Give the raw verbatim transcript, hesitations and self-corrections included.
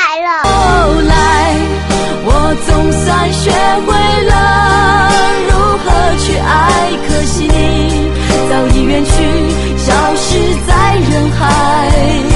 来了。 后来我总算学会了如何去爱，可惜你早已远去，消失在人海。